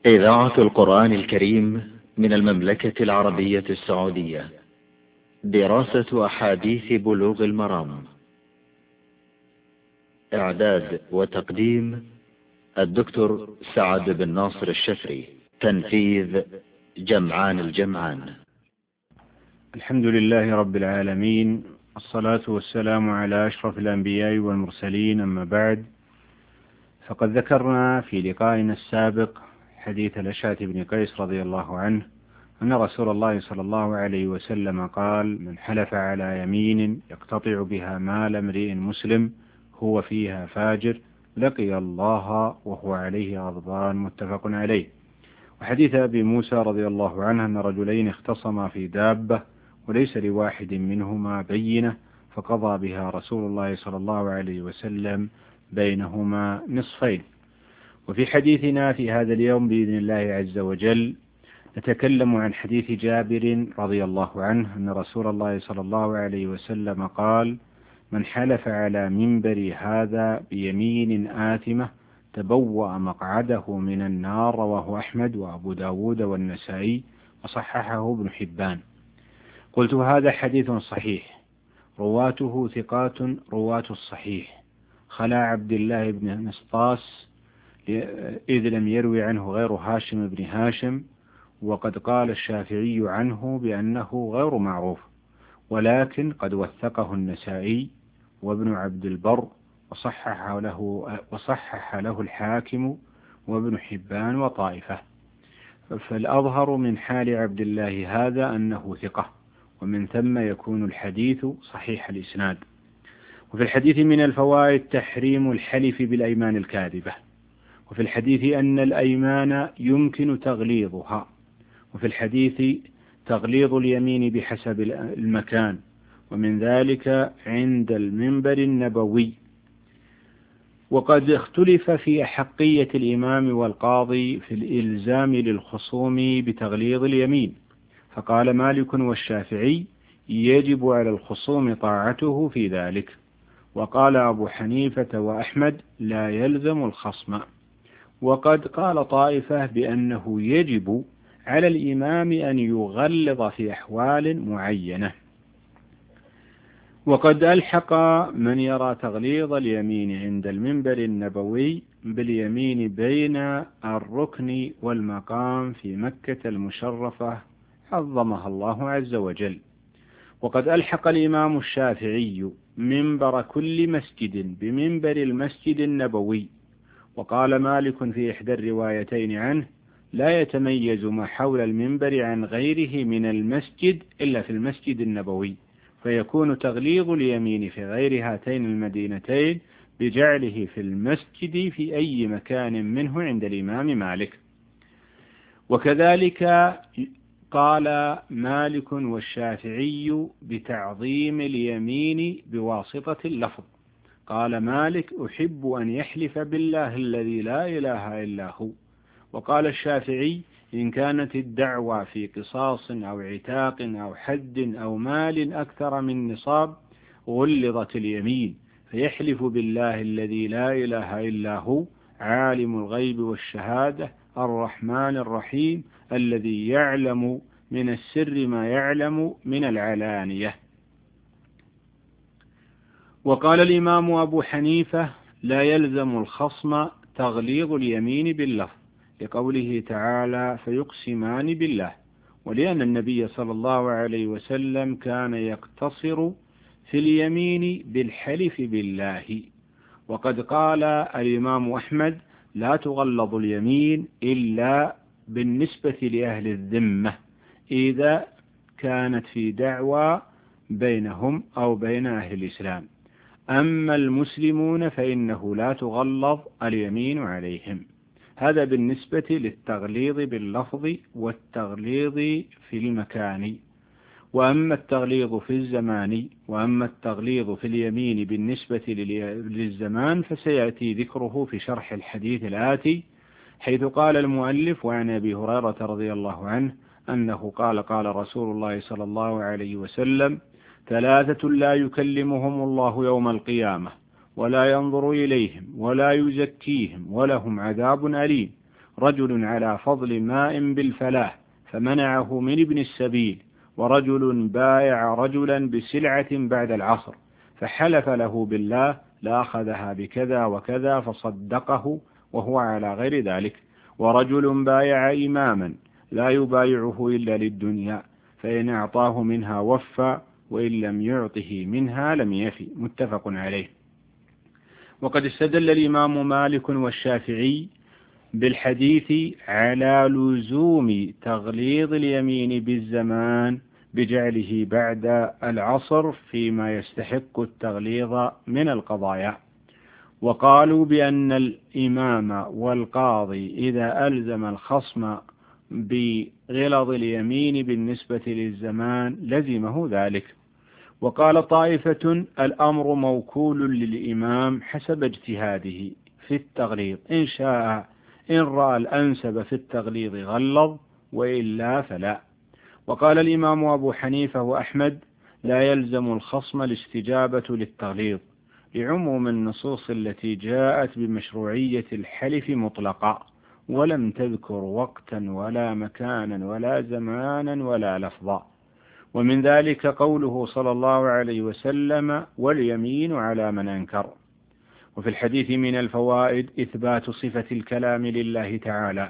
إذاعة القرآن الكريم من المملكة العربية السعودية. دراسة أحاديث بلوغ المرام. إعداد وتقديم الدكتور سعد بن ناصر الشفري. تنفيذ جمعان الجمعان. الحمد لله رب العالمين، الصلاة والسلام على أشرف الأنبياء والمرسلين، أما بعد، فقد ذكرنا في لقائنا السابق حديث الأشعث بن قيس رضي الله عنه أن رسول الله صلى الله عليه وسلم قال: من حلف على يمين يقتطع بها مال امرئ مسلم هو فيها فاجر لقي الله وهو عليه غضبان، متفق عليه. وحديث أبي موسى رضي الله عنه أن رجلين اختصما في دابة وليس لواحد منهما بينة فقضى بها رسول الله صلى الله عليه وسلم بينهما نصفين. وفي حديثنا في هذا اليوم بإذن الله عز وجل نتكلم عن حديث جابر رضي الله عنه أن رسول الله صلى الله عليه وسلم قال: من حلف على منبر هذا بيمين آثمة تبوأ مقعده من النار. رواه أحمد وأبو داود والنسائي وصححه ابن حبان. قلت: هذا حديث صحيح، رواته ثقات رواة الصحيح، خلا عبد الله بن نسطاس إذ لم يروي عنه غير هاشم بن هاشم، وقد قال الشافعي عنه بأنه غير معروف، ولكن قد وثقه النسائي وابن عبد البر وصحح له الحاكم وابن حبان وطائفة. فالأظهر من حال عبد الله هذا أنه ثقة، ومن ثم يكون الحديث صحيح الإسناد. وفي الحديث من الفوائد تحريم الحلف بالأيمان الكاذبة، وفي الحديث أن الأيمان يمكن تغليظها، وفي الحديث تغليظ اليمين بحسب المكان، ومن ذلك عند المنبر النبوي. وقد اختلف في أحقية الإمام والقاضي في الإلزام للخصوم بتغليظ اليمين، فقال مالك والشافعي: يجب على الخصوم طاعته في ذلك، وقال أبو حنيفة وأحمد: لا يلزم الخصم. وقد قال طائفة بأنه يجب على الإمام أن يغلظ في أحوال معينة. وقد ألحق من يرى تغليظ اليمين عند المنبر النبوي باليمين بين الركن والمقام في مكة المشرفة عظمها الله عز وجل. وقد ألحق الإمام الشافعي منبر كل مسجد بمنبر المسجد النبوي. وقال مالك في إحدى الروايتين عنه: لا يتميز ما حول المنبر عن غيره من المسجد إلا في المسجد النبوي، فيكون تغليظ اليمين في غير هاتين المدينتين بجعله في المسجد في أي مكان منه عند الإمام مالك. وكذلك قال مالك والشافعي بتعظيم اليمين بواسطة اللفظ. قال مالك: أحب أن يحلف بالله الذي لا إله إلا هو. وقال الشافعي: إن كانت الدعوة في قصاص أو عتاق أو حد أو مال أكثر من نصاب غلظت اليمين، فيحلف بالله الذي لا إله إلا هو عالم الغيب والشهادة الرحمن الرحيم الذي يعلم من السر ما يعلم من العلانية. وقال الإمام أبو حنيفة: لا يلزم الخصم تغليظ اليمين باللفظ، لقوله تعالى: فيقسمان بالله، ولأن النبي صلى الله عليه وسلم كان يقتصر في اليمين بالحلف بالله. وقد قال الإمام أحمد: لا تغلظ اليمين إلا بالنسبة لأهل الذمة إذا كانت في دعوى بينهم أو بين أهل الإسلام، أما المسلمون فإنه لا تغلظ اليمين عليهم. هذا بالنسبة للتغليظ باللفظ والتغليظ في المكان. وأما التغليظ في الزمان وأما التغليظ في اليمين بالنسبة للزمان فسيأتي ذكره في شرح الحديث الآتي، حيث قال المؤلف: وعن أبي هريرة رضي الله عنه أنه قال: قال رسول الله صلى الله عليه وسلم: ثلاثة لا يكلمهم الله يوم القيامة ولا ينظر إليهم ولا يزكيهم ولهم عذاب أليم: رجل على فضل ماء بالفلاح فمنعه من ابن السبيل، ورجل بايع رجلا بسلعة بعد العصر فحلف له بالله لأخذها بكذا وكذا فصدقه وهو على غير ذلك، ورجل بايع إماما لا يبايعه إلا للدنيا فإن أعطاه منها وفى وإن لم يعطه منها لم يفي. متفق عليه. وقد استدل الإمام مالك والشافعي بالحديث على لزوم تغليظ اليمين بالزمان بجعله بعد العصر فيما يستحق التغليظ من القضايا، وقالوا بأن الإمام والقاضي إذا ألزم الخصم بغلظ اليمين بالنسبة للزمان لزمه ذلك. وقال طائفة الأمر موكول للإمام حسب اجتهاده في التغليظ، إن شاء إن رأى الأنسب في التغليظ غلظ وإلا فلا. وقال الإمام أبو حنيفة وأحمد لا يلزم الخصم الاستجابة للتغليظ لعموم النصوص التي جاءت بمشروعية الحلف مطلقا ولم تذكر وقتا ولا مكانا ولا زمانا ولا لفظا. ومن ذلك قوله صلى الله عليه وسلم واليمين على من أنكر. وفي الحديث من الفوائد إثبات صفة الكلام لله تعالى،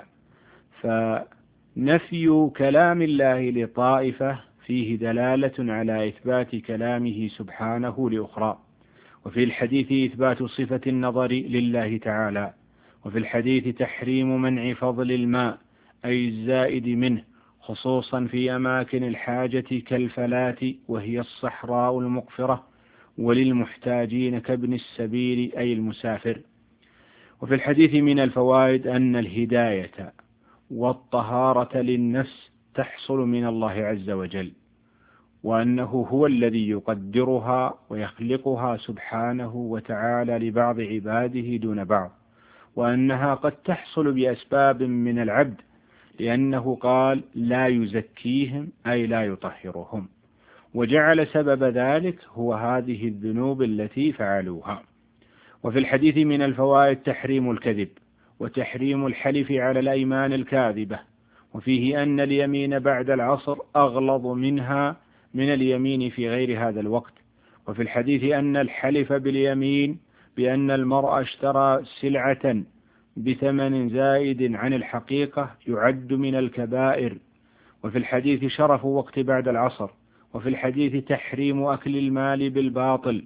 فنفي كلام الله لطائفة فيه دلالة على إثبات كلامه سبحانه لأخرى. وفي الحديث إثبات صفة النظر لله تعالى. وفي الحديث تحريم منع فضل الماء أي الزائد منه خصوصا في أماكن الحاجة كالفلاة وهي الصحراء المقفرة، وللمحتاجين كابن السبيل أي المسافر. وفي الحديث من الفوائد أن الهداية والطهارة للنفس تحصل من الله عز وجل، وأنه هو الذي يقدرها ويخلقها سبحانه وتعالى لبعض عباده دون بعض، وأنها قد تحصل بأسباب من العبد لأنه قال لا يزكيهم أي لا يطهرهم، وجعل سبب ذلك هو هذه الذنوب التي فعلوها. وفي الحديث من الفوائد تحريم الكذب وتحريم الحلف على الأيمان الكاذبة، وفيه أن اليمين بعد العصر أغلظ منها من اليمين في غير هذا الوقت. وفي الحديث أن الحلف باليمين بأن المرء اشترى سلعة بثمن زائد عن الحقيقة يعد من الكبائر. وفي الحديث شرف وقت بعد العصر. وفي الحديث تحريم أكل المال بالباطل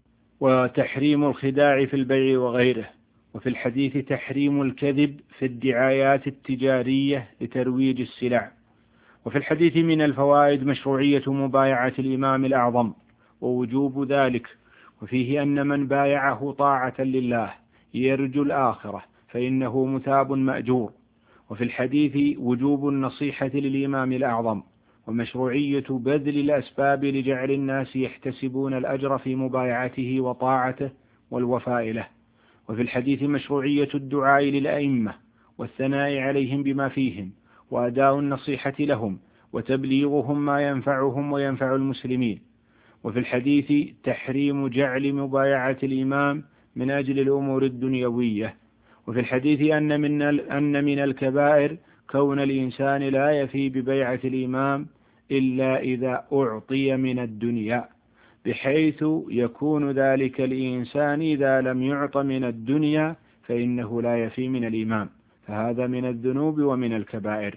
وتحريم الخداع في البيع وغيره. وفي الحديث تحريم الكذب في الدعايات التجارية لترويج السلع. وفي الحديث من الفوائد مشروعية مبايعة الإمام الأعظم ووجوب ذلك، وفيه أن من بايعه طاعة لله يرجو الآخرة فإنه مثاب مأجور. وفي الحديث وجوب النصيحة للإمام الأعظم ومشروعية بذل الأسباب لجعل الناس يحتسبون الأجر في مبايعته وطاعته والوفاء له. وفي الحديث مشروعية الدعاء للأئمة والثناء عليهم بما فيهم وأداء النصيحة لهم وتبليغهم ما ينفعهم وينفع المسلمين. وفي الحديث تحريم جعل مبايعة الإمام من أجل الأمور الدنيوية. وفي الحديث أن من الكبائر كون الإنسان لا يفي ببيعة الإمام إلا إذا أعطي من الدنيا، بحيث يكون ذلك الإنسان إذا لم يعط من الدنيا فإنه لا يفي من الإمام، فهذا من الذنوب ومن الكبائر.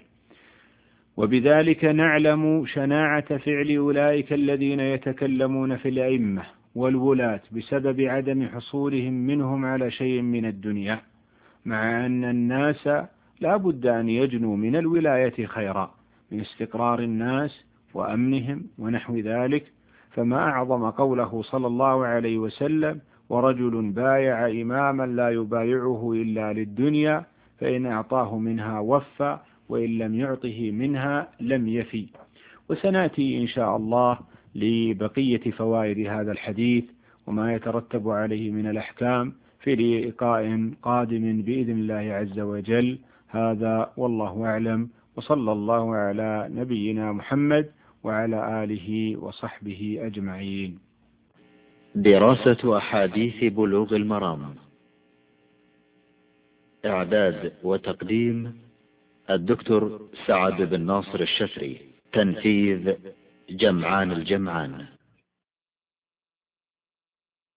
وبذلك نعلم شناعة فعل أولئك الذين يتكلمون في الأئمة والولاة بسبب عدم حصولهم منهم على شيء من الدنيا، مع أن الناس لا بد أن يجنوا من الولاية خيرا من استقرار الناس وأمنهم ونحو ذلك. فما أعظم قوله صلى الله عليه وسلم ورجل بايع إماما لا يبايعه إلا للدنيا فإن أعطاه منها وفى وإن لم يعطه منها لم يفي. وسنأتي إن شاء الله لبقية فوائد هذا الحديث وما يترتب عليه من الأحكام في لقاء قادم بإذن الله عز وجل. هذا والله أعلم، وصلى الله على نبينا محمد وعلى آله وصحبه أجمعين. دراسة أحاديث بلوغ المرام. إعداد وتقديم الدكتور سعد بن ناصر الشفري. تنفيذ جمعان الجمعان.